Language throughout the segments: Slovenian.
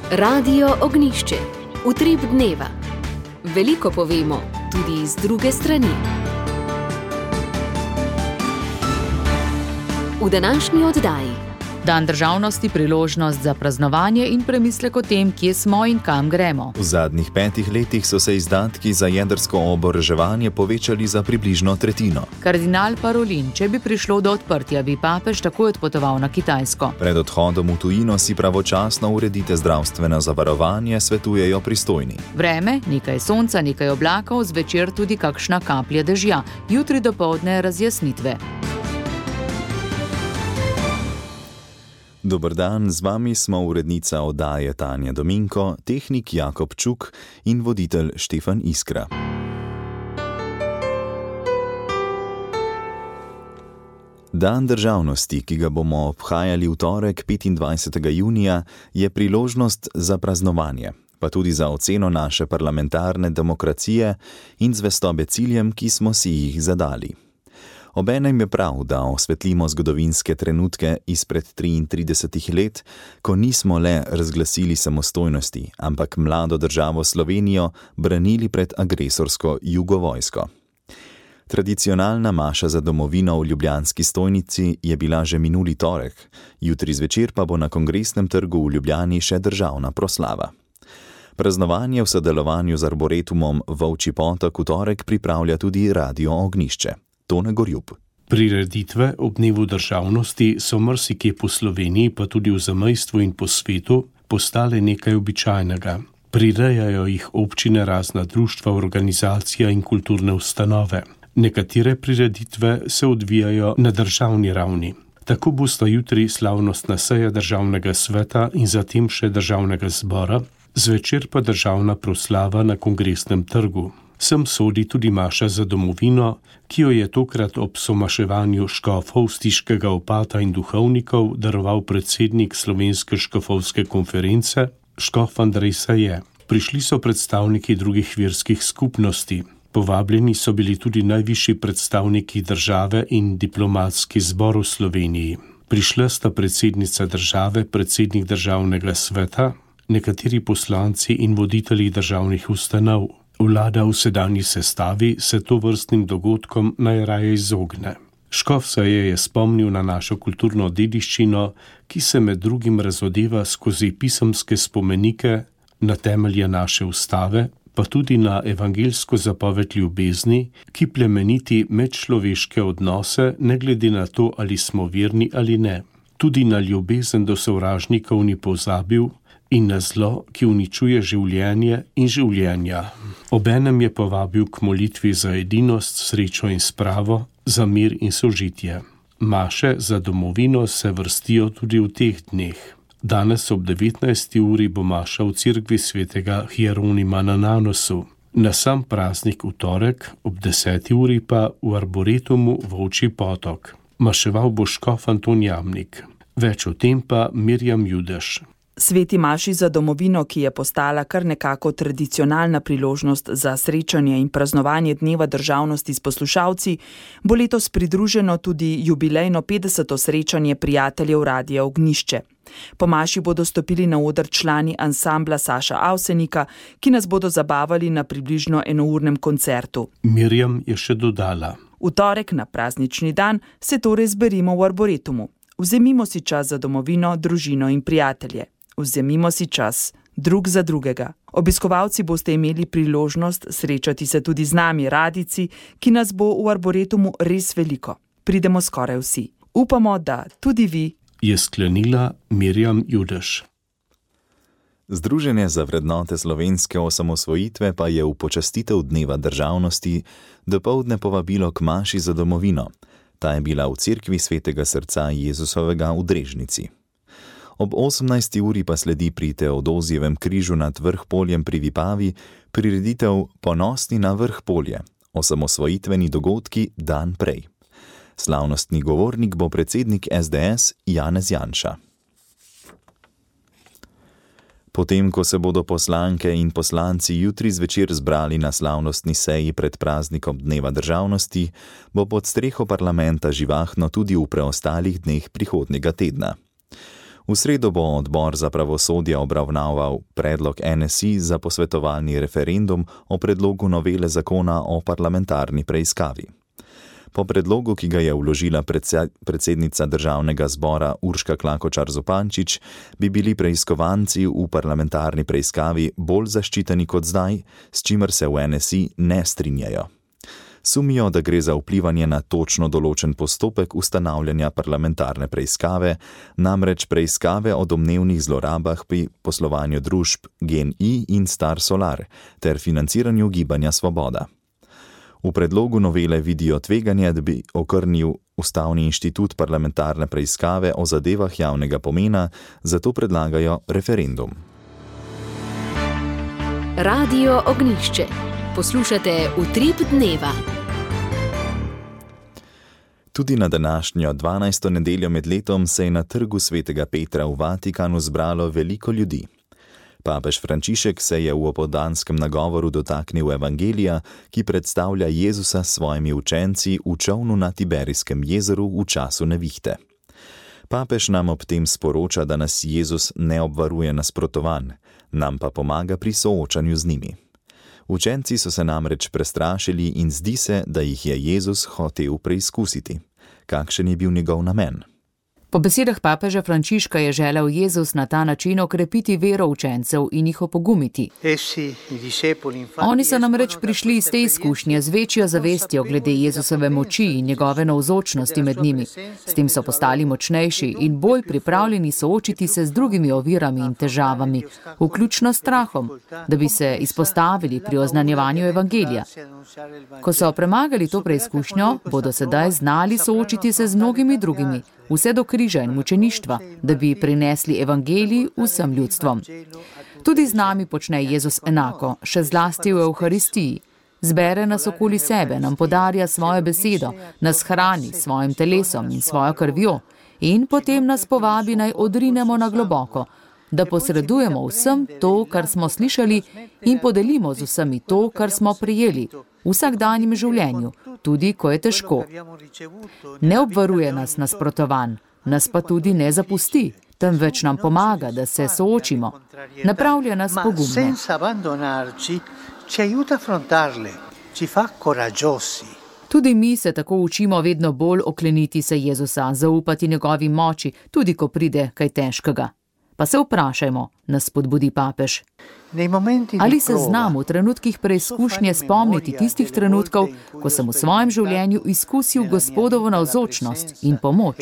Radio Ognjišče. Utrip dneva. Veliko povemo, tudi iz druge strani. V današnji oddaji. Dan državnosti, priložnost za praznovanje in premislek o tem, kje smo in kam gremo. V zadnjih 5 letih so se izdatki za jedrsko oboroževanje povečali za približno tretjino. Kardinal Parolin, če bi prišlo do odprtja, bi papež takoj odpotoval na Kitajsko. Pred odhodom v tujino si pravočasno uredite zdravstveno zavarovanje, svetujejo pristojni. Vreme, nekaj sonca, nekaj oblakov, zvečer tudi kakšna kaplja dežja, jutri dopoldne razjasnitve. Dober dan, z vami smo urednica oddaje Tanja Dominko, tehnik Jakob Čuk in voditelj Štefan Iskra. Dan državnosti, ki ga bomo obhajali v torek 25. junija, je priložnost za praznovanje, pa tudi za oceno naše parlamentarne demokracije in zvestobe ciljem, ki smo si jih zadali. Obenem je prav, da osvetlimo zgodovinske trenutke izpred 33 let, ko nismo le razglasili samostojnosti, ampak mlado državo Slovenijo branili pred agresorsko jugovojsko. Tradicionalna maša za domovino v ljubljanski stojnici je bila že minuli torek, jutri zvečer pa bo na Kongresnem trgu v Ljubljani še državna proslava. Praznovanje v sodelovanju z Arboretumom Volčji Potok v torek pripravlja tudi Radio Ognjišče. Tone Gorjup. Prireditve ob dnevu državnosti so marsikje po Sloveniji, pa tudi v zamejstvu in po svetu, postale nekaj običajnega. Prirejajo jih občine, razna društva, organizacije in kulturne ustanove. Nekatere prireditve se odvijajo na državni ravni. Tako bosta jutri slavnostna seja državnega sveta in zatem še državnega zbora, zvečer pa državna proslava na Kongresnem trgu. Sem sodi tudi maša za domovino, ki jo je tokrat ob somaševanju škofov, stiškega opata in duhovnikov daroval predsednik Slovenske škofovske konference, škof Andrej Saje. Prišli so predstavniki drugih verskih skupnosti. Povabljeni so bili tudi najvišji predstavniki države in diplomatski zbor v Sloveniji. Prišla sta predsednica države, predsednik državnega sveta, nekateri poslanci in voditelji državnih ustanov. Vlada v sedanji sestavi se tovrstnim dogodkom najraje izogne. Škof Saje je spomnil na našo kulturno dediščino, ki se med drugim razodeva skozi pisemske spomenike, na temelje naše ustave, pa tudi na evangeljsko zapoved ljubezni, ki plemeniti medčloveške odnose, ne glede na to, ali smo verni ali ne. Tudi na ljubezen do sovražnikov ni pozabil, in na zlo, ki uničuje življenje in življenja. Obenem je povabil k molitvi za edinost, srečo in spravo, za mir in sožitje. Maše za domovino se vrstijo tudi v teh dneh. Danes ob 19. uri bo maša v cerkvi svetega Hieronima na Nanosu. Na sam praznik v torek ob 10. uri pa v Arboretumu Volčji Potok. Maševal bo škof Anton Jamnik. Več o tem pa Mirjam Judež. Sveti maši za domovino, ki je postala kar nekako tradicionalna priložnost za srečanje in praznovanje dneva državnosti s poslušalci, bo letos pridruženo tudi jubilejno 50. srečanje prijateljev Radia Ognjišče. Po maši bodo stopili na oder člani ansambla Saša Avsenika, ki nas bodo zabavali na približno enournem koncertu. Mirjam je še dodala. V torek na praznični dan se torej zberimo v Arboretumu. Vzemimo si čas za domovino, družino in prijatelje. Vzemimo si čas drug za drugega. Obiskovalci boste imeli priložnost srečati se tudi z nami, radijci, ki nas bo v Arboretumu res veliko. Pridemo skoraj vsi. Upamo, da tudi vi. Je sklenila Mirjam Judež. Združenje za vrednote slovenske osamosvojitve pa je v počastitev dneva državnosti dopoldne povabilo k maši za domovino. Ta je bila v cerkvi Svetega srca Jezusovega v Drežnici. Ob 18. uri pa sledi pri Teodozijevem križu nad Vrhpoljem pri Vipavi prireditev Ponosni na Vrhpolje, osamosvojitveni dogodki dan prej. Slavnostni govornik bo predsednik SDS Janez Janša. Potem, ko se bodo poslanke in poslanci jutri zvečer zbrali na slavnostni seji pred praznikom dneva državnosti, bo pod streho parlamenta živahno tudi v preostalih dneh prihodnjega tedna. V sredo bo odbor za pravosodje obravnaval predlog NSI za posvetovalni referendum o predlogu novele zakona o parlamentarni preiskavi. Po predlogu, ki ga je vložila predsednica državnega zbora Urška Klakočar Zupančič, bi bili preiskovanci v parlamentarni preiskavi bolj zaščiteni kot zdaj, s čimer se v NSI ne strinjajo. Sumijo, da gre za vplivanje na točno določen postopek ustanavljanja parlamentarne preiskave, namreč preiskave o domnevnih zlorabah pri poslovanju družb GEN-I in Star Solar ter financiranju Gibanja Svoboda. V predlogu novele vidijo tveganje, da bi okrnil Ustavni inštitut parlamentarne preiskave o zadevah javnega pomena, zato predlagajo referendum. Radio Ognjišče. Poslušate Utrip dneva. Tudi na današnjo 12. nedeljo med letom se je na trgu Svetega Petra v Vatikanu zbralo veliko ljudi. Papež Frančišek se je v opoldanskem nagovoru dotaknil evangelija, ki predstavlja Jezusa s svojimi učenci v čolnu na Tiberijskem jezeru v času nevihte. Papež nam ob tem sporoča, da nas Jezus ne obvaruje nasprotovanj, nam pa pomaga pri soočanju z njimi. Učenci so se namreč prestrašili in zdi se, da jih je Jezus hotel preizkusiti. Kakšen je bil njegov namen? Po besedah papeža Frančiška je želel Jezus na ta način okrepiti vero učencev in jih opogumiti. Oni so namreč prišli iz te izkušnje z večjo zavestjo glede Jezusove moči in njegove navzočnosti med njimi. S tem so postali močnejši in bolj pripravljeni soočiti se z drugimi ovirami in težavami, vključno s strahom, da bi se izpostavili pri oznanjevanju evangelija. Ko so premagali to preizkušnjo, bodo sedaj znali soočiti se z mnogimi drugimi, vse do križa in mučeništva, da bi prinesli evangelij vsem ljudstvom. Tudi z nami počne Jezus enako, še zlasti v Evharistiji. Zbere nas okoli sebe, nam podarja svojo besedo, nas hrani s svojim telesom in svojo krvjo in potem nas povabi, naj odrinemo na globoko, da posredujemo vsem to, kar smo slišali in podelimo z vsemi to, kar smo prijeli v vsakdanjem življenju, tudi ko je težko. Ne obvaruje nas nasprotovanj, nas pa tudi ne zapusti, temveč nam pomaga, da se soočimo. Napravlja nas pogumne. Tudi mi se tako učimo vedno bolj okleniti se Jezusa, zaupati njegovi moči, tudi ko pride kaj težkega. Pa se vprašajmo, nas spodbudi papež. Ali se znam v trenutkih preizkušnje spomniti tistih trenutkov, ko sem v svojem življenju izkusil Gospodovo navzočnost in pomoč?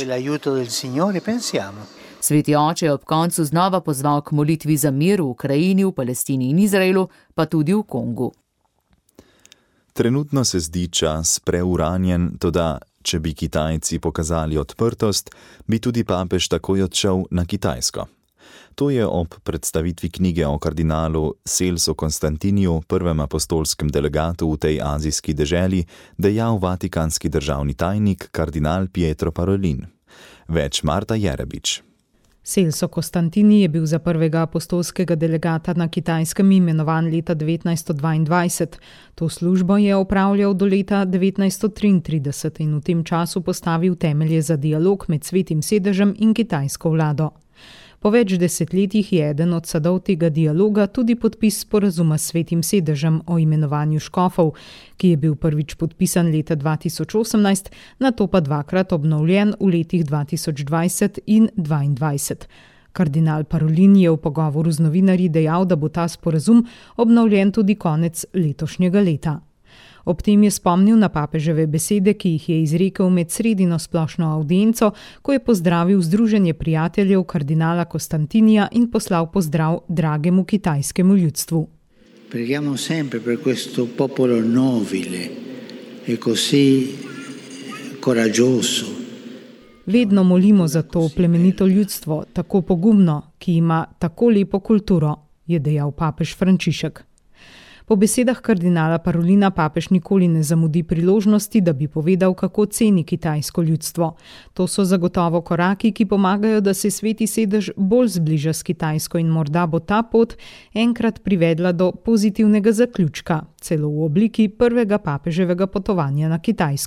Sveti oče je ob koncu znova pozval k molitvi za mir v Ukrajini, v Palestini in Izraelu, pa tudi v Kongu. Trenutno se zdi čas preuranjen, toda če bi Kitajci pokazali odprtost, bi tudi papež takoj odšel na Kitajsko. To je ob predstavitvi knjige o kardinalu Celsu Konstantiniju, prvem apostolskem delegatu v tej azijski deželi, dejal vatikanski državni tajnik kardinal Pietro Parolin. Več Marta Jerebič. Celso Konstantini je bil za prvega apostolskega delegata na Kitajskem imenovan leta 1922. To službo je opravljal do leta 1933 in v tem času postavil temelje za dialog med Svetim sedežem in kitajsko vlado. Po več desetletjih je eden od sadov tega dialoga tudi podpis sporazuma s Svetim sedežem o imenovanju škofov, ki je bil prvič podpisan leta 2018, nato pa dvakrat obnovljen v letih 2020 in 2022. Kardinal Parolin je v pogovoru z novinarji dejal, da bo ta sporazum obnovljen tudi konec letošnjega leta. Ob tem je spomnil na papeževe besede, ki jih je izrekel med sredino splošno audienco, ko je pozdravil Združenje prijateljev kardinala Konstantinija in poslal pozdrav dragemu kitajskemu ljudstvu. Preghiamo sempre per questo popolo nobile e così coraggioso. Vedno molimo za to plemenito ljudstvo, tako pogumno, ki ima tako lepo kulturo, je dejal papež Frančišek. Po besedah kardinala Parolina papež nikoli ne zamudi priložnosti, da bi povedal, kako ceni kitajsko ljudstvo. To so zagotovo koraki, ki pomagajo, da se Sveti sedež bolj zbliža s Kitajsko in morda bo ta pot enkrat privedla do pozitivnega zaključka, celo v obliki prvega papeževega potovanja na Kitajsko.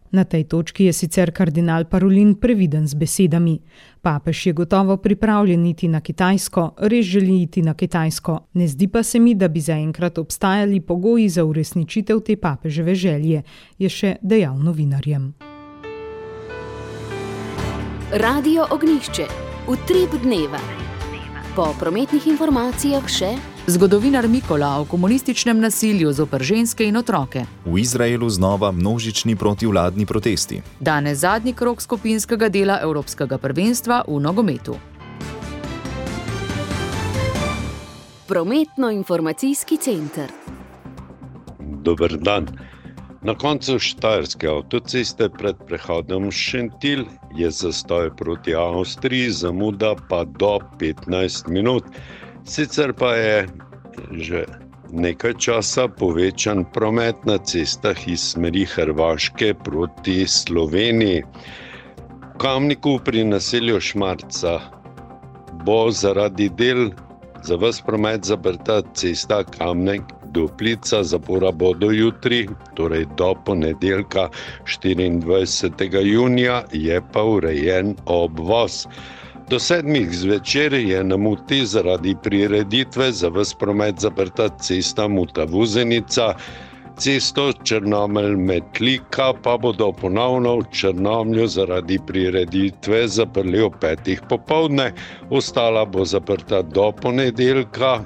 Na tej točki je sicer kardinal Parolin previden z besedami. Papež je gotovo pripravljen iti na Kitajsko, res želi iti na Kitajsko. Ne zdi pa se mi, da bi zaenkrat obstajali pogoji za uresničitev te papeževe želje, je še dejal novinarjem. Radio Ognjišče. Utrip dneva. Po prometnih informacijah še zgodovinar Mikola o komunističnem nasilju zoper ženske in otroke. V Izraelu znova množični protivladni protesti. Danes zadnji krog skupinskega dela Evropskega prvenstva v nogometu. Prometno-informacijski center. Dober dan. Na koncu Štajerske avtoceste pred prehodom Šentilj je zastoj proti Avstriji, zamuda pa do 15 minut. Sicer pa je že nekaj časa povečan promet na cestah iz smeri Hrvaške proti Sloveniji. V Kamniku pri naselju Šmarca bo zaradi del za ves promet zaprta cesta Kamnik-Duplica, zapora bo do jutri, torej do ponedeljka 24. junija, je pa urejen obvoz. Do 7 zvečer je na Muti zaradi prireditve za ves promet zaprta cesta Muta-Vuzenica, cesto Črnomelj-Metlika pa bodo ponovno v Črnomlju zaradi prireditve zaprli ob 5. popoldne, ostala bo zaprta do ponedeljka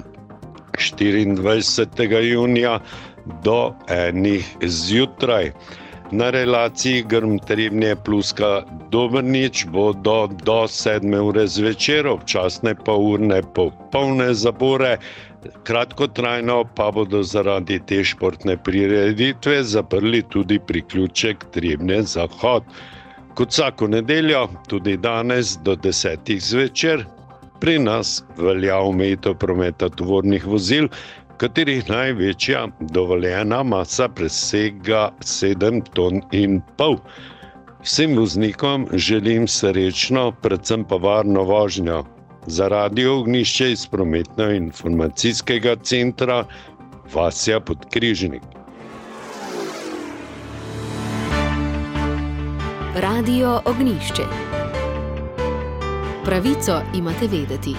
24. junija do 1. zjutraj. Na relaciji Grm-Trebnje-Pluska-Dobrnič bodo do 7. ure zvečer občasne polurne popolne zapore, kratkotrajno pa bodo zaradi te športne prireditve zaprli tudi priključek Trebnje-Zahod. Kot vsako nedeljo, tudi danes do 10. zvečer, pri nas velja omejitev prometa tovornih vozil, katerih največja dovoljena masa presega 7,5 ton. Vsem voznikom želim srečno, predvsem pa varno vožnjo. Za Radio Ognjišče iz prometno-informacijskega centra Vasja Podkrižnik. Radio Ognjišče. Pravico imate vedeti.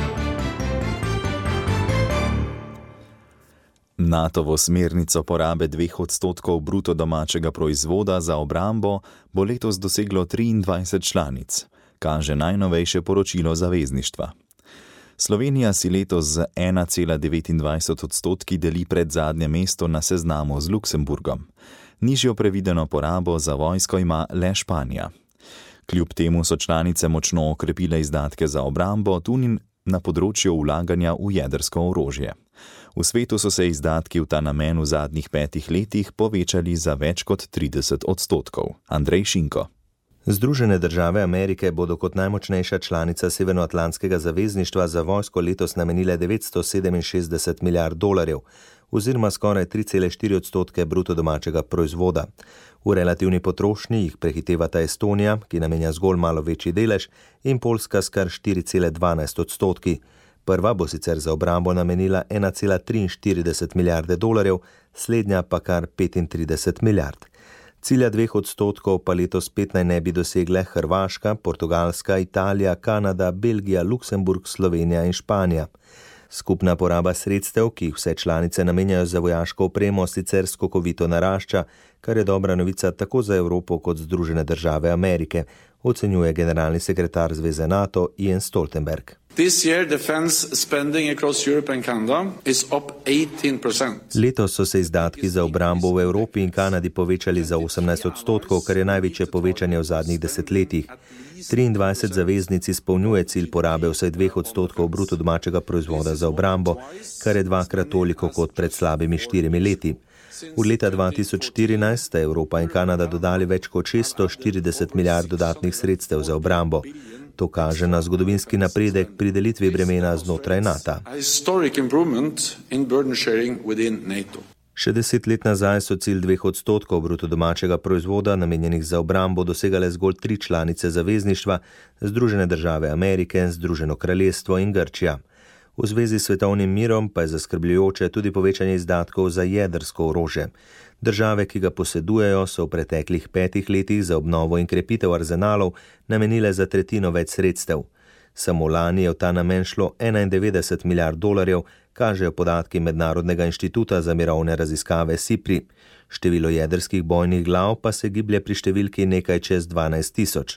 NATO-vo smernico porabe 2% bruto domačega proizvoda za obrambo bo letos doseglo 23 članic, kaže najnovejše poročilo zavezništva. Slovenija si letos z 1,29% deli predzadnje mesto na seznamu z Luksemburgom. Nižjo prevideno porabo za vojsko ima le Španija. Kljub temu so članice močno okrepile izdatke za obrambo, tudi na področju vlaganja v jedrsko orožje. V svetu so se izdatki v ta namen v zadnjih 5 letih povečali za več kot 30%. Andrej Šinko. Združene države Amerike bodo kot najmočnejša članica Severnoatlantskega zavezništva za vojsko letos namenile $967 milijard, oziroma skoraj 3,4% bruto domačega proizvoda. V relativni potrošnji jih prehitevata Estonija, ki namenja zgolj malo večji delež, in Poljska s kar 4,12%. Prva bo sicer za obrambo namenila $1,43 milijarde, slednja pa kar 35 milijard. Cilja 2% pa letos spet naj ne bi dosegle Hrvaška, Portugalska, Italija, Kanada, Belgija, Luksemburg, Slovenija in Španija. Skupna poraba sredstev, ki jih vse članice namenjajo za vojaško opremo, sicer skokovito narašča, kar je dobra novica tako za Evropo kot Združene države Amerike, ocenjuje generalni sekretar Zveze NATO Jens Stoltenberg. Letos so se izdatki za obrambo v Evropi in Kanadi povečali za 18%, kar je največje povečanje v zadnjih desetletjih. 23 zaveznic izpolnjuje cilj porabe vsaj 2% bruto domačega proizvoda za obrambo, kar je 2-krat toliko kot pred slabimi 4 leti. Od leta 2014 sta Evropa in Kanada dodali več kot 640 milijard dodatnih sredstev za obrambo. To kaže na zgodovinski napredek pri delitvi bremena znotraj NATO. Še 10 let nazaj so cilj 2% bruto domačega proizvoda namenjenih za obrambo dosegale zgolj 3 članice zavezništva, Združene države Amerike, Združeno kraljestvo in Grčija. V zvezi s svetovnim mirom pa je zaskrbljujoče tudi povečanje izdatkov za jedrsko orožje. Države, ki ga posedujejo, so v preteklih 5 letih za obnovo in krepitev arzenalov namenile za tretjino več sredstev. Samo lani je v ta namen šlo $91 milijard, kažejo podatki Mednarodnega inštituta za mirovne raziskave SIPRI. Število jedrskih bojnih glav pa se giblje pri številki nekaj čez 12,000.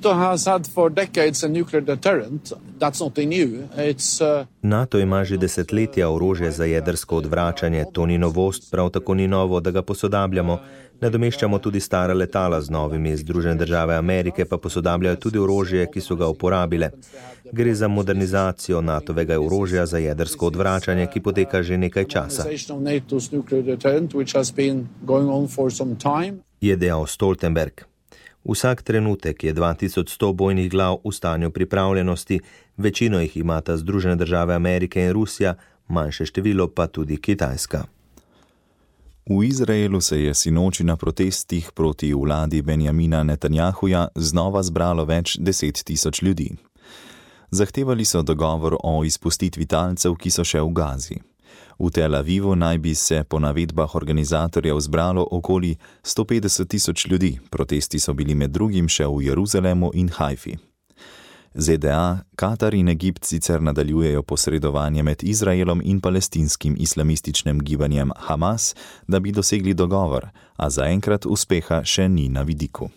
NATO ima že desetletja orožje za jedrsko odvračanje, to ni novost, prav tako ni novo, da ga posodabljamo. Nadomeščamo tudi stara letala z novimi, Združene države Amerike pa posodabljajo tudi orožje, ki so ga uporabile. Gre za modernizacijo NATO-vega orožja za jedrsko odvračanje, ki poteka že nekaj časa. Je dejal Stoltenberg. Vsak trenutek je 2100 bojnih glav v stanju pripravljenosti, večino jih imata Združene države Amerike in Rusija, manjše število pa tudi Kitajska. V Izraelu se je sinoči na protestih proti vladi Benjamina Netanjahuja znova zbralo več 10.000 ljudi. Zahtevali so dogovor o izpustitvi talcev, ki so še v Gazi. V Tel Avivu naj bi se po navedbah organizatorjev zbralo okoli 150.000 ljudi. Protesti so bili med drugim še v Jeruzalemu in Haifi. ZDA, Katar in Egipt sicer nadaljujejo posredovanje med Izraelom in palestinskim islamističnim gibanjem Hamas, da bi dosegli dogovor, a zaenkrat uspeha še ni na vidiku.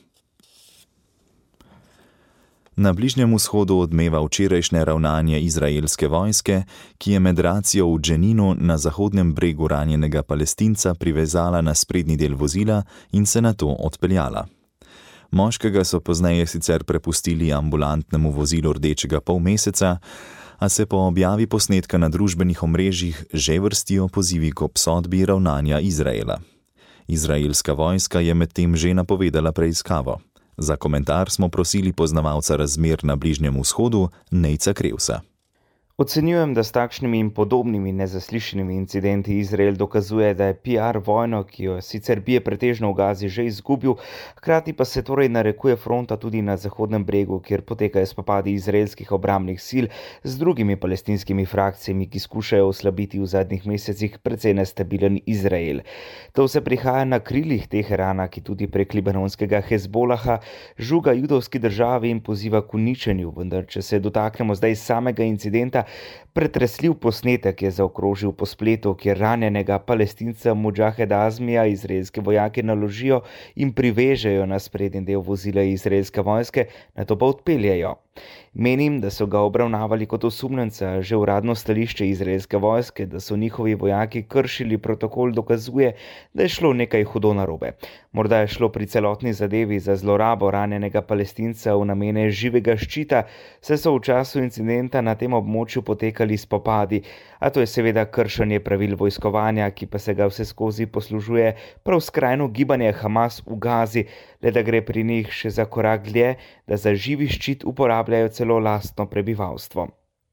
Na Bližnjem vzhodu odmeva včerajšnje ravnanje izraelske vojske, ki je med racijo v Dženinu na zahodnem bregu ranjenega Palestinca privezala na sprednji del vozila in se nato odpeljala. Moškega so pozneje sicer prepustili ambulantnemu vozilu rdečega polmeseca, a se po objavi posnetka na družbenih omrežjih že vrstijo pozivi k obsodbi ravnanja Izraela. Izraelska vojska je medtem že napovedala preiskavo. Za komentar smo prosili poznavalca razmer na Bližnjem vzhodu, Nejca Krevsa. Ocenjujem, da s takšnimi in podobnimi nezaslišanimi incidenti Izrael dokazuje, da je PR vojno, ki jo sicer bije pretežno v Gazi, že izgubil, hkrati pa se torej narekuje fronta tudi na Zahodnem bregu, kjer potekajo spopadi izraelskih obrambnih sil z drugimi palestinskimi frakcijami, ki skušajo oslabiti v zadnjih mesecih precej nestabilen Izrael. To vse prihaja na krilih Teherana, ki tudi prek libanonskega Hezbolaha žuga judovski državi in poziva k uničenju, vendar če se dotaknemo zdaj samega incidenta, pretresljiv posnetek je zaokrožil po spletu, kjer ranjenega Palestinca Mudžaheda Azmija izraelske vojake naložijo in privežejo na sprednji del vozila izraelske vojske, nato pa odpeljejo. Menim, da so ga obravnavali kot osumljenca, že uradno stališče izraelske vojske, da so njihovi vojaki kršili protokol, dokazuje, da je šlo nekaj hudo narobe. Morda je šlo pri celotni zadevi za zlorabo ranjenega Palestinca v namene živega ščita, saj so v času incidenta na tem območju potekali spopadi, a to je seveda kršenje pravil vojskovanja, ki pa se ga vse skozi poslužuje prav skrajno gibanje Hamas v Gazi, le da gre pri njih še za korak dlje, da za živi ščit uporabljajo celo lastno prebivalstvo.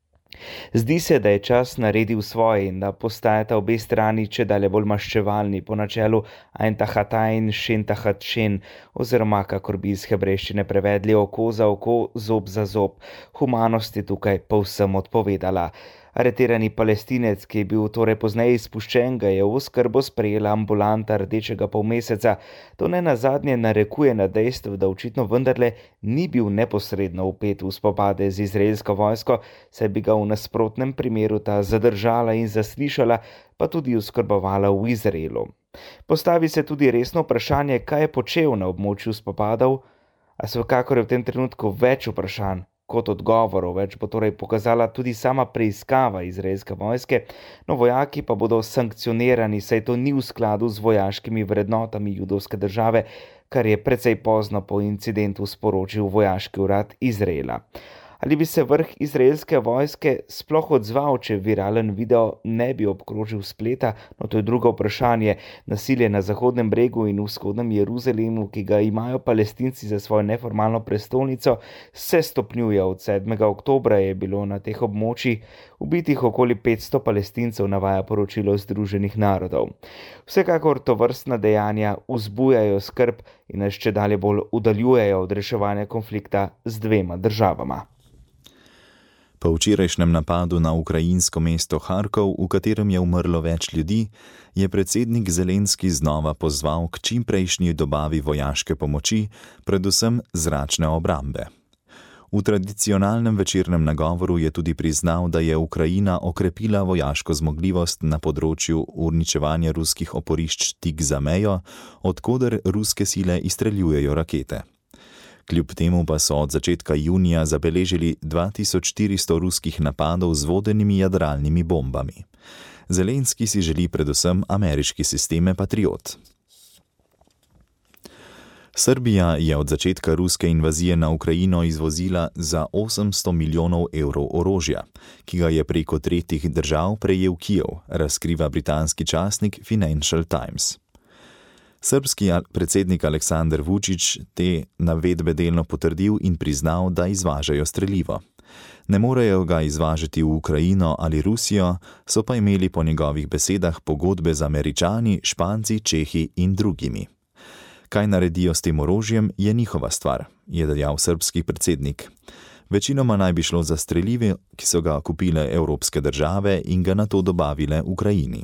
Zdi se, da je čas naredil svoje in da postajata obe strani čedalje bolj maščevalni po načelu Ein Tachat Ein, Shen Tachat Shen, oziroma kakor bi iz hebrejščine prevedli oko za oko, zob za zob. Humanost je tukaj povsem odpovedala. Aretirani Palestinec, ki je bil torej pozneje izpuščen, ga je v oskrbo sprejela ambulanta rdečega polmeseca. To ne nazadnje narekuje na dejstvo, da očitno vendarle ni bil neposredno vpet v spopade z izraelsko vojsko, saj bi ga v nasprotnem primeru ta zadržala in zaslišala, pa tudi oskrbovala v Izraelu. Postavi se tudi resno vprašanje, kaj je počel na območju spopadov, a vsekakor je v tem trenutku več vprašanj kot odgovorov, več bo torej pokazala tudi sama preiskava izraelske vojske, no vojaki pa bodo sankcionirani, saj to ni v skladu z vojaškimi vrednotami judovske države, kar je precej pozno po incidentu sporočil vojaški urad Izraela. Ali bi se vrh izraelske vojske sploh odzval, če viralen video ne bi obkrožil spleta? No, to je drugo vprašanje. Nasilje na Zahodnem bregu in vzhodnem Jeruzalemu, ki ga imajo Palestinci za svojo neformalno prestolnico, se stopnjuje. Od 7. oktobra je bilo na teh območjih ubitih okoli 500 Palestincev, navaja poročilo Združenih narodov. Vsekakor tovrstna dejanja vzbujajo skrb in nas čedalje bolj oddaljujejo od reševanja konflikta z dvema državama. Po včerajšnjem napadu na ukrajinsko mesto Harkov, v katerem je umrlo več ljudi, je predsednik Zelenski znova pozval k čimprejšnji dobavi vojaške pomoči, predvsem zračne obrambe. V tradicionalnem večernem nagovoru je tudi priznal, da je Ukrajina okrepila vojaško zmogljivost na področju uničevanja ruskih oporišč tik za mejo, odkoder ruske sile izstreljujejo rakete. Kljub temu pa so od začetka junija zabeležili 2400 ruskih napadov z vodenimi jadralnimi bombami. Zelenski si želi predvsem ameriški sisteme Patriot. Srbija je od začetka ruske invazije na Ukrajino izvozila za 800 milijonov evrov orožja, ki ga je preko tretjih držav prejel Kijev, razkriva britanski časnik Financial Times. Srbski predsednik Aleksandar Vučić te navedbe delno potrdil in priznal, da izvažajo strelivo. Ne morejo ga izvažati v Ukrajino ali Rusijo, so pa imeli po njegovih besedah pogodbe z Američani, Španci, Čehi in drugimi. Kaj naredijo s tem orožjem, je njihova stvar, je dejal srbski predsednik. Večinoma naj bi šlo za strelive, ki so ga kupile evropske države in ga nato dobavile Ukrajini.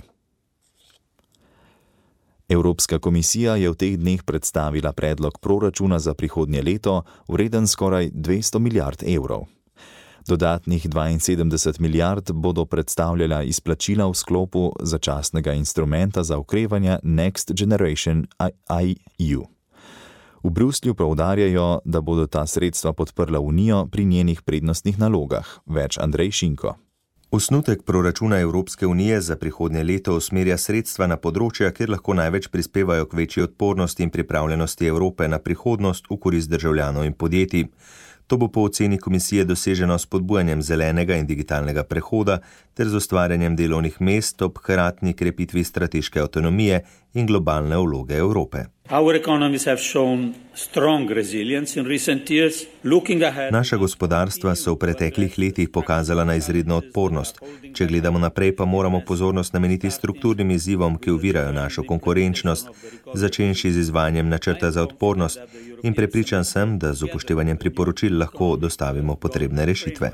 Evropska komisija je v teh dneh predstavila predlog proračuna za prihodnje leto, vreden skoraj 200 milijard evrov. Dodatnih 72 milijard bodo predstavljala izplačila v sklopu začasnega instrumenta za okrevanje Next Generation EU. V Bruslju poudarjajo, da bodo ta sredstva podprla Unijo pri njenih prednostnih nalogah. Več Andrej Šinko. Osnutek proračuna Evropske unije za prihodnje leto usmerja sredstva na področja, kjer lahko največ prispevajo k večji odpornosti in pripravljenosti Evrope na prihodnost v korist državljanov in podjetij. To bo po oceni komisije doseženo s spodbujanjem zelenega in digitalnega prehoda ter z ustvarjanjem delovnih mest ob hkratni krepitvi strateške avtonomije in globalne vloge Evrope. Naša gospodarstva so v preteklih letih pokazala na izredno odpornost. Če gledamo naprej, pa moramo pozornost nameniti strukturnim izzivom, ki ovirajo našo konkurenčnost, začenši z izvajanjem načrta za odpornost, in prepričan sem, da z upoštevanjem priporočil lahko dostavimo potrebne rešitve.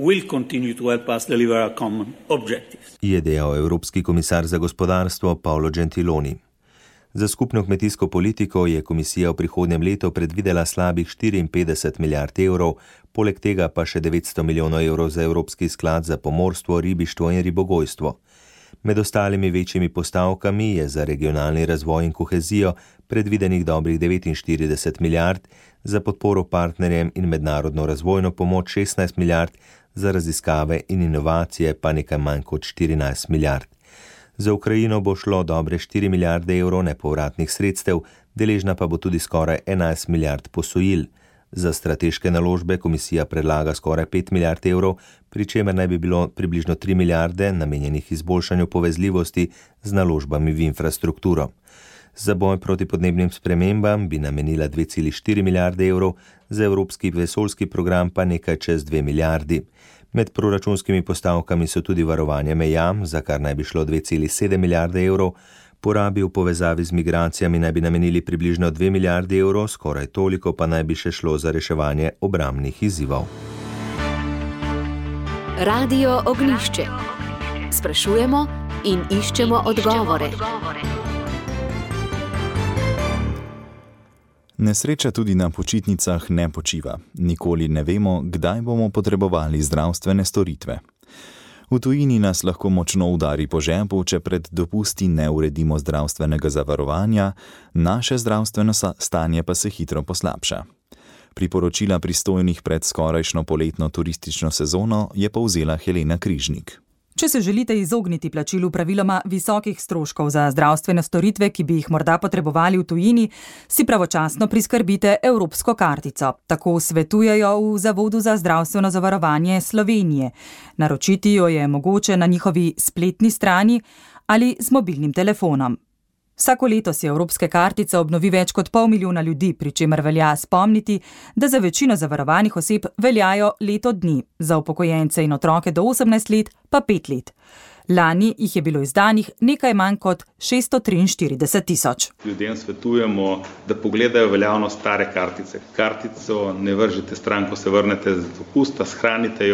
Je dejal Evropski komisar za gospodarstvo Paolo Gentiloni. Za skupno kmetijsko politiko je komisija v prihodnjem letu predvidela slabih 54 milijard evrov, poleg tega pa še 900 milijonov evrov za Evropski sklad za pomorstvo, ribištvo in ribogojstvo. Med ostalimi večjimi postavkami je za regionalni razvoj in kohezijo predvidenih dobrih 49 milijard, za podporo partnerjem in mednarodno razvojno pomoč 16 milijard, za raziskave in inovacije pa nekaj manj kot 14 milijard. Za Ukrajino bo šlo dobre 4 milijarde evrov nepovratnih sredstev, deležna pa bo tudi skoraj 11 milijard posojil. Za strateške naložbe komisija predlaga skoraj 5 milijard evrov, pri čemer naj bi bilo približno 3 milijarde namenjenih izboljšanju povezljivosti z naložbami v infrastrukturo. Za boj proti podnebnim spremembam bi namenila 2,4 milijarde evrov, za Evropski vesoljski program pa nekaj čez 2 milijardi. Med proračunskimi postavkami so tudi varovanje meja, za kar naj bi šlo 2,7 milijarde evrov, porabi v povezavi z migracijami naj bi namenili približno 2 milijarde evrov, skoraj toliko pa naj bi še šlo za reševanje obrambnih izzivov. Radio Ognjišče. Sprašujemo in iščemo odgovore. Nesreča tudi na počitnicah ne počiva. Nikoli ne vemo, kdaj bomo potrebovali zdravstvene storitve. V tujini nas lahko močno udari po žepu, če pred dopusti ne uredimo zdravstvenega zavarovanja, naše zdravstveno stanje pa se hitro poslabša. Priporočila pristojnih pred skorajšnjo poletno turistično sezono je povzela Helena Križnik. Če se želite izogniti plačilu praviloma visokih stroškov za zdravstvene storitve, ki bi jih morda potrebovali v tujini, si pravočasno priskrbite evropsko kartico. Tako svetujejo v Zavodu za zdravstveno zavarovanje Slovenije. Naročiti jo je mogoče na njihovi spletni strani ali z mobilnim telefonom. Vsako leto si evropske kartice obnovi več kot 500 milijona ljudi, pri čemer velja spomniti, da za večino zavarovanih oseb veljajo leto dni, za upokojence in otroke do 18 let pa 5 let. Lani jih je bilo izdanih nekaj manj kot 643 tisoč. Ljudem svetujemo, da pogledajo veljavnost stare kartice. Kartico ne vržete stran, ko se vrnete z dopusta, shranite jo.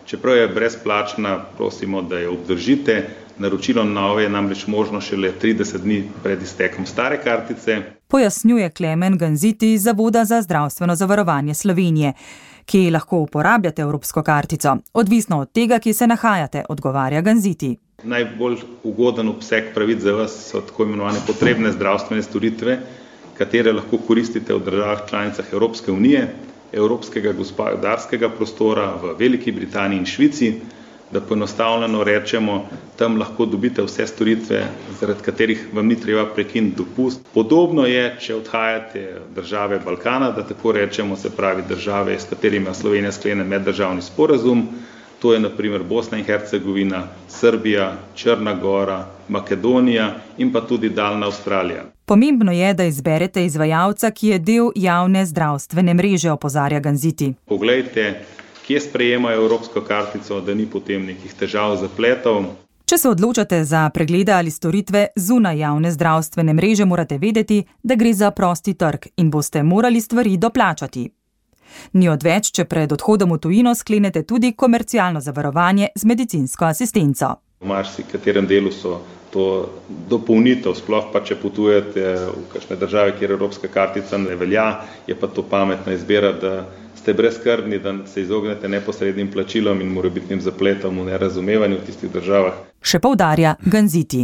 Čeprav je brezplačna, prosimo, da jo obdržite. Naročilo nove je namreč možno šele 30 dni pred iztekom stare kartice. Pojasnjuje Klemen Ganziti iz Zavoda za zdravstveno zavarovanje Slovenije, ki lahko uporabljate evropsko kartico. Odvisno od tega, kje se nahajate, odgovarja Ganziti. Najbolj ugoden obseg pravic za vas so tako imenovane potrebne zdravstvene storitve, katere lahko koristite v državah članicah Evropske unije, Evropskega gospodarskega prostora v Veliki Britaniji in Švici. Da poenostavljeno rečemo, tam lahko dobite vse storitve, zaradi katerih vam ni treba prekiniti dopust. Podobno je, če odhajate v države Balkana, da tako rečemo, se pravi države, s katerimi Slovenija sklene meddržavni sporazum. To je na primer Bosna in Hercegovina, Srbija, Črna Gora, Makedonija in pa tudi daljna Avstralija. Pomembno je, da izberete izvajalca, ki je del javne zdravstvene mreže, opozarja Ganziti. Poglejte, kje sprejemajo evropsko kartico, da ni potem nekih težav, zapletov. Če se odločate za preglede ali storitve zunaj javne zdravstvene mreže, morate vedeti, da gre za prosti trg in boste morali stvari doplačati. Ni odveč, če pred odhodom v tujino sklenete tudi komercialno zavarovanje z medicinsko asistenco. V marsikaterem delu so to dopolnitev, sploh pa če potujete v kakšne države, kjer evropska kartica ne velja, je pa to pametna izbira, da ste brezskrbni, da se izognete neposrednim plačilom in morebitnim zapletom v nerazumevanju v tistih državah. Še poudarja Ganziti.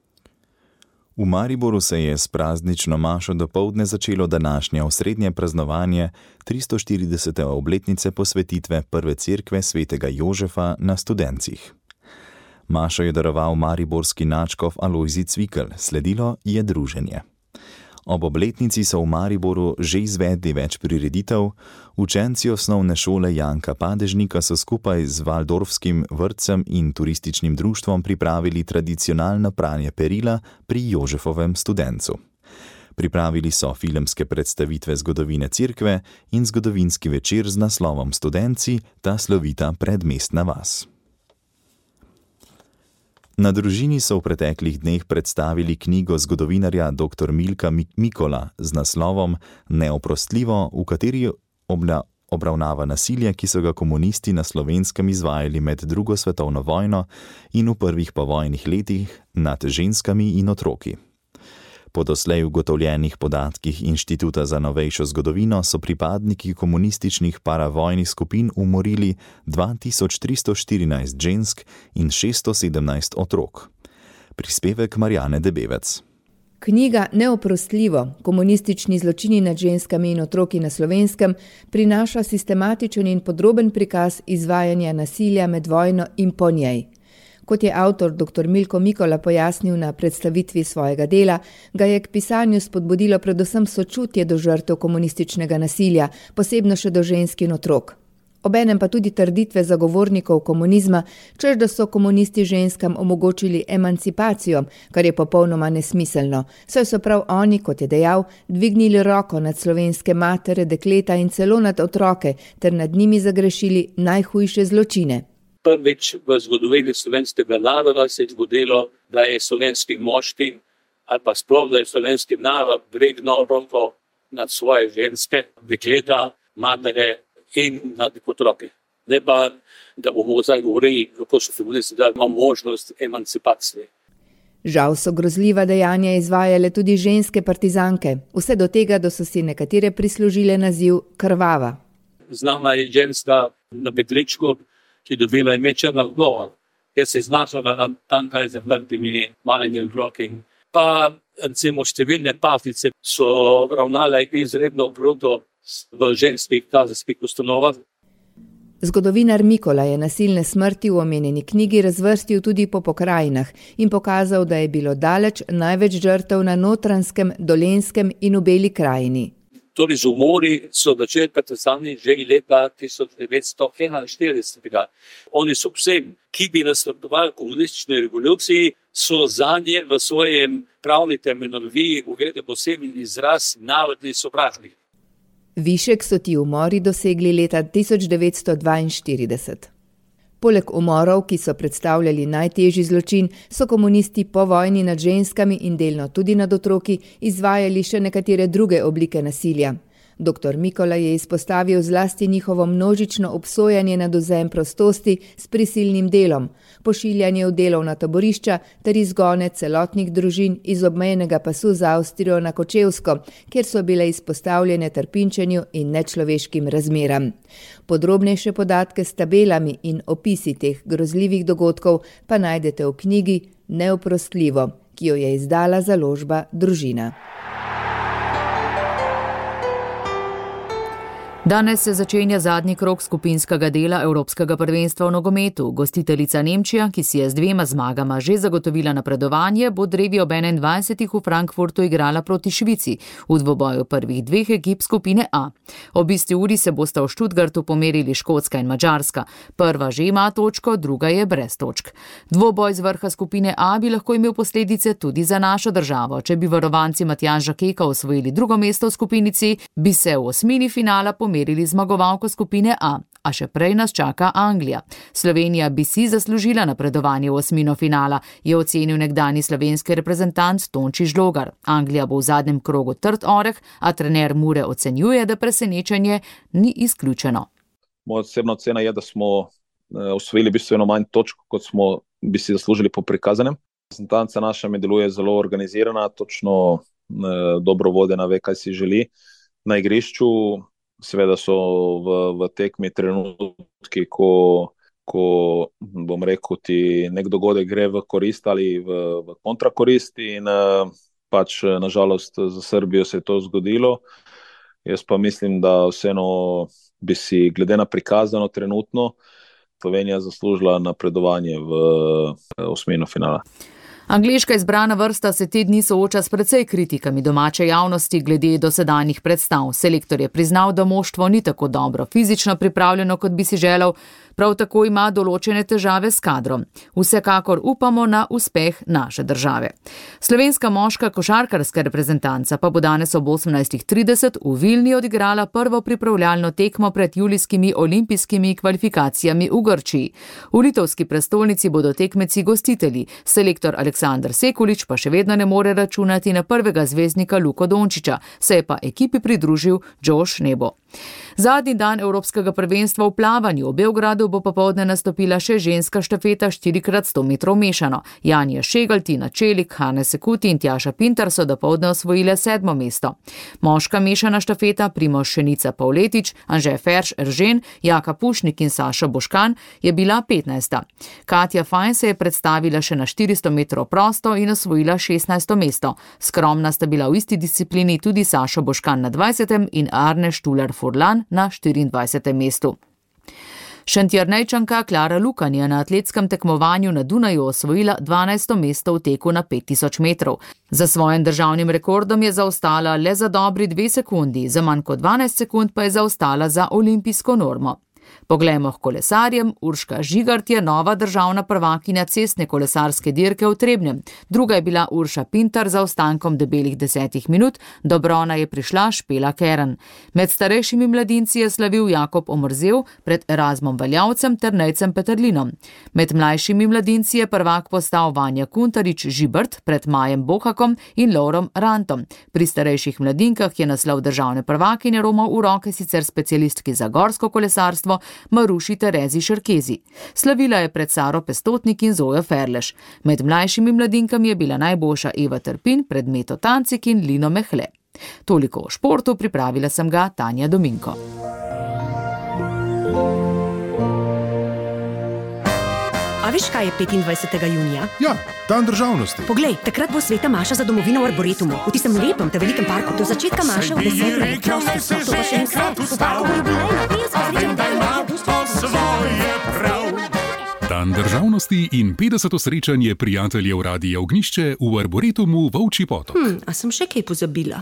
V Mariboru se je s praznično mašo dopoldne začelo današnje osrednje praznovanje 340. obletnice posvetitve prve cerkve svetega Jožefa na Studencih. Mašo je daroval mariborski nadškof Alojzij Cvikl, sledilo je druženje. Ob obletnici so v Mariboru že izvedli več prireditev. Učenci osnovne šole Janka Padežnika so skupaj z Valdorfskim vrtcem in turističnim društvom pripravili tradicionalno pranje perila pri Jožefovem studencu. Pripravili so filmske predstavitve zgodovine cerkve in zgodovinski večer z naslovom Studenci, ta slovita predmestna vas. Na družini so v preteklih dneh predstavili knjigo zgodovinarja dr. Milka Mikola z naslovom Neoprostljivo, v kateri obravnava nasilje, ki so ga komunisti na Slovenskem izvajali med drugo svetovno vojno in v prvih povojnih letih nad ženskami in otroki. Po doslej ugotovljenih podatkih Inštituta za novejšo zgodovino so pripadniki komunističnih paravojnih skupin umorili 2314 žensk in 617 otrok. Prispevek Marjane Debevec. Knjiga Neoprostljivo, komunistični zločini nad ženskami in otroki na Slovenskem prinaša sistematičen in podroben prikaz izvajanja nasilja med vojno in po njej. Kot je avtor dr. Milko Mikola pojasnil na predstavitvi svojega dela, ga je k pisanju spodbudilo predvsem sočutje do žrtev komunističnega nasilja, posebno še do žensk in otrok. Obenem pa tudi trditve zagovornikov komunizma, češ da so komunisti ženskam omogočili emancipacijo, kar je popolnoma nesmiselno, saj so prav oni, kot je dejal, dvignili roko nad slovenske matere, dekleta in celo nad otroke, ter nad njimi zagrešili najhujše zločine. Prvič v zgodovini slovenskega naroda se je zgodilo, da je slovenski moški ali pa sploh, da je slovenski narod dvignil roko nad svoje ženske, dekleta, matere in nad otroke. Ne pa, da bomo zdaj govorili, kako so feministi dali možnost emancipacije. Žal so grozljiva dejanja izvajale tudi ženske partizanke, vse do tega, da so si nekatere prislužile naziv krvava. Znana je ženska na Petričku, ki je dobila ime Črna Gora, ker se je znašala na tankaj z mrtvimi malimi otroki. Pa recimo številne pafice so ravnale izredno bruto v ženskih kazenskih ustanovah. Zgodovinar Mikola je nasilne smrti v omenjeni knjigi razvrstil tudi po pokrajinah in pokazal, da je bilo daleč največ žrtev na Notranjskem, Dolenjskem in v Beli krajini. Torej z umori so začeli partizani že leta 1941. Oni so vsem, ki bi nasprotovali komunistični revoluciji, so zanje v svojem pravni terminologiji uvedli poseben izraz narodni sovražnik. Višek so ti umori dosegli leta 1942. Poleg umorov, ki so predstavljali najtežji zločin, so komunisti po vojni nad ženskami in delno tudi nad otroki izvajali še nekatere druge oblike nasilja. Dr. Mikola je izpostavil zlasti njihovo množično obsojanje na odvzem prostosti s prisilnim delom, pošiljanje v delovna taborišča ter izgone celotnih družin iz obmejnega pasu z Avstrijo na Kočevsko, kjer so bile izpostavljene trpinčenju in nečloveškim razmeram. Podrobnejše podatke s tabelami in opisi teh grozljivih dogodkov pa najdete v knjigi Neoprostljivo, ki jo je izdala založba Družina. Danes se začenja zadnji krog skupinskega dela Evropskega prvenstva v nogometu. Gostiteljica Nemčija, ki si je z 2 zmagama že zagotovila napredovanje, bo drevi ob 21. v Frankfurtu igrala proti Švici v dvoboju prvih 2 ekip skupine A. Ob isti uri se bosta v Stuttgartu pomerili Škotska in Madžarska. Prva že ima točko, druga je brez točk. Dvoboj z vrha skupine A bi lahko imel posledice tudi za našo državo. Če bi varovanci Matjaža Keka osvojili drugo mesto v skupini C, bi se v osmini finala pomerili zmagovalko skupine A, a še prej nas čaka Anglija. Slovenija bi si zaslužila napredovanje v osmino finala, je ocenil nekdani slovenski reprezentant Tonči Žlogar. Anglija bo v zadnjem krogu trd oreh, a trener Mure ocenjuje, da presenečenje ni izključeno. Moja osebna ocena je, da smo osvojili bistveno manj točk, kot smo bi si zaslužili po prikazanem. Reprezentanca naša mi deluje zelo organizirana, točno dobro vodena, ve, kaj si želi na igrišču. Seveda so v tekmi trenutki, ko bom rekel, ti nek dogodek gre v korist ali v kontrakorist in pač nažalost za Srbijo se je to zgodilo. Jaz pa mislim, da vseeno bi si glede na prikazano trenutno Slovenija zaslužila napredovanje v osmino finala. Angleška izbrana vrsta se te dni sooča s precej kritikami domače javnosti glede dosedanjih predstav. Selektor je priznal, da moštvo ni tako dobro fizično pripravljeno, kot bi si želel, prav tako ima določene težave s kadrom. Vsekakor upamo na uspeh naše države. Slovenska moška košarkarska reprezentanca pa bo danes ob 18:30 v Vilni odigrala prvo pripravljalno tekmo pred julijskimi olimpijskimi kvalifikacijami v Grčiji. V litovski prestolnici bodo tekmeci gostitelji. Selektor Aleksandar Sekulič pa še vedno ne more računati na prvega zvezdnika Luko Dončića, se je pa ekipi pridružil Josh Nebo. Zadnji dan Evropskega prvenstva v plavanju v Beogradu bo popoldne nastopila še ženska štafeta 4x100 metrov mešano. Janja Šegal, Tina Čelik, Hane Sekuti in Tjaša Pintar so dopoldne osvojile 7. mesto. Moška mešana štafeta Primož Šenica Pavletič, Anže Ferš Eržen, Jaka Pušnik in Saša Boškan je bila 15. Katja Fajn se je predstavila še na 400 metrov prosto in osvojila 16. mesto. Skromna sta bila v isti disciplini tudi Saša Boškan na 20. in Arne Štular-Furlan na 24. mestu. Šentjernejčanka Klara Lukan je na atletskem tekmovanju na Dunaju osvojila 12. mesto v teku na 5000 metrov. Za svojim državnim rekordom je zaostala le za dobri 2 sekundi, za manj kot 12 sekund pa je zaostala za olimpijsko normo. Poglejmo k kolesarjem. Urška Žigart je nova državna prvakinja cestne kolesarske dirke v Trebnjem. Druga je bila Urša Pintar za ostankom debelih 10 minut, do brona je prišla Špela Keren. Med starejšimi mladinci je slavil Jakob Omrzel pred Erasmom Valjavcem ter Nejcem Peterlinom. Med mlajšimi mladinci je prvak postal Vanja Kuntarič Žibert pred Majem Bohakom in Laurom Rantom. Pri starejših mladinkah je naslov državne prvakinje romal v roke sicer specialistki za gorsko kolesarstvo Maruši Terezi Šerkezi. Slavila je pred Saro Pestotnik in Zojo Ferleš. Med mlajšimi mladinkami je bila najboljša Eva Trpin pred Meto Tancik in Lino Mehle. Toliko o športu, pripravila sem ga Tanja Dominko. A veš, kaj je 25. junija? Ja, dan državnosti. Poglej, takrat bo Sveta Maša za domovino v Arboretumu, v tistem lepem, te velikem parku, do začetka Maše v 10. letu. To pa še enkrat, v parku bo jubilejna Dan državnosti in 50. srečanje prijateljev Radia Ognjišče v Arboretumu Volčji Potok. A sem še kaj pozabila?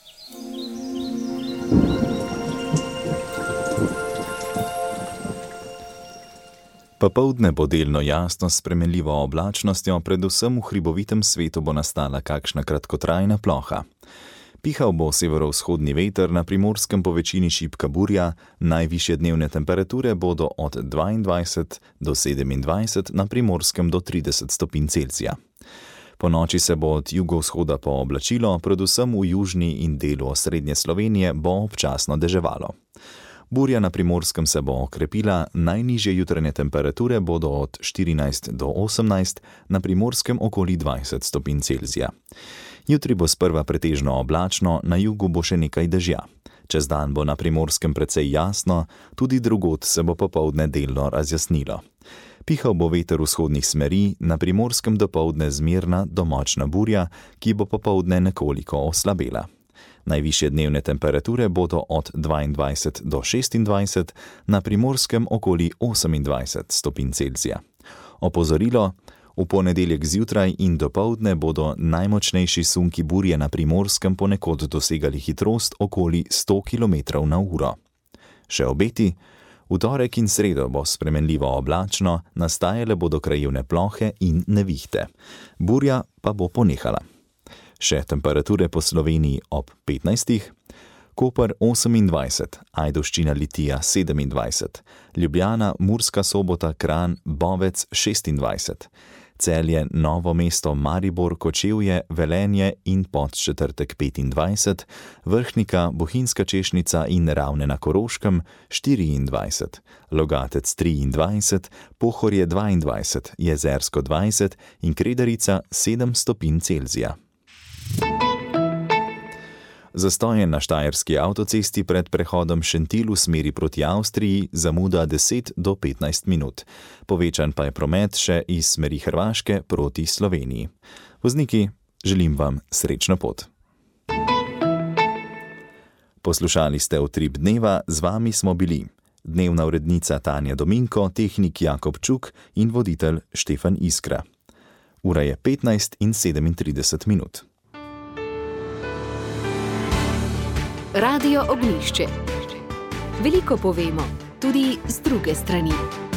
Popoldne bo delno jasno s spremenljivo oblačnostjo, predvsem v hribovitem svetu bo nastala kakšna kratkotrajna ploha. Pihal bo severovzhodni veter, na Primorskem po večini šibka burja, najvišje dnevne temperature bodo od 22 do 27, na Primorskem do 30 stopinj Celzija. Po noči se bo od jugovzhoda pooblačilo, predvsem v južni in delu osrednje Slovenije bo občasno deževalo. Burja na Primorskem se bo okrepila, najnižje jutranje temperature bodo od 14 do 18, na Primorskem okoli 20 stopinj Celzija. Jutri bo sprva pretežno oblačno, na jugu bo še nekaj dežja. Čez dan bo na Primorskem precej jasno, tudi drugod se bo popoldne delno razjasnilo. Pihal bo veter vzhodnih smeri, na Primorskem dopoldne zmerna do močna burja, ki bo popoldne nekoliko oslabela. Najvišje dnevne temperature bodo od 22 do 26, na Primorskem okoli 28 stopinj Celzija. Opozorilo: v ponedeljek zjutraj in dopoldne bodo najmočnejši sunki burje na Primorskem ponekod dosegali hitrost okoli 100 km/h. Še obeti: v torek in sredo bo spremenljivo oblačno, nastajale bodo krajevne plohe in nevihte. Burja pa bo ponehala. Še temperature po Sloveniji ob 15, Koper 28, Ajdovščina Litija 27, Ljubljana, Murska Sobota, Kranj, Bovec 26, Celje, Novo mesto, Maribor, Kočevje, Velenje in Podčetrtek 25, Vrhnika, Bohinjska Češnica in Ravne na Koroškem 24, Logatec 23, Pohorje 22, Jezersko 20 in Kredarica 7 stopinj Celzija. Zastoje na štajerski avtocesti pred prehodom Šentilj v smeri proti Avstriji zamuda 10 do 15 minut. Povečan pa je promet še iz smeri Hrvaške proti Sloveniji. Vozniki, želim vam srečno pot. Poslušali ste Utrip dneva, z vami smo bili dnevna urednica Tanja Dominko, tehnik Jakob Čuk in voditelj Štefan Iskra. Ura je 15 in 37 minut. Radio Ognjišče. Veliko povemo, tudi z druge strani.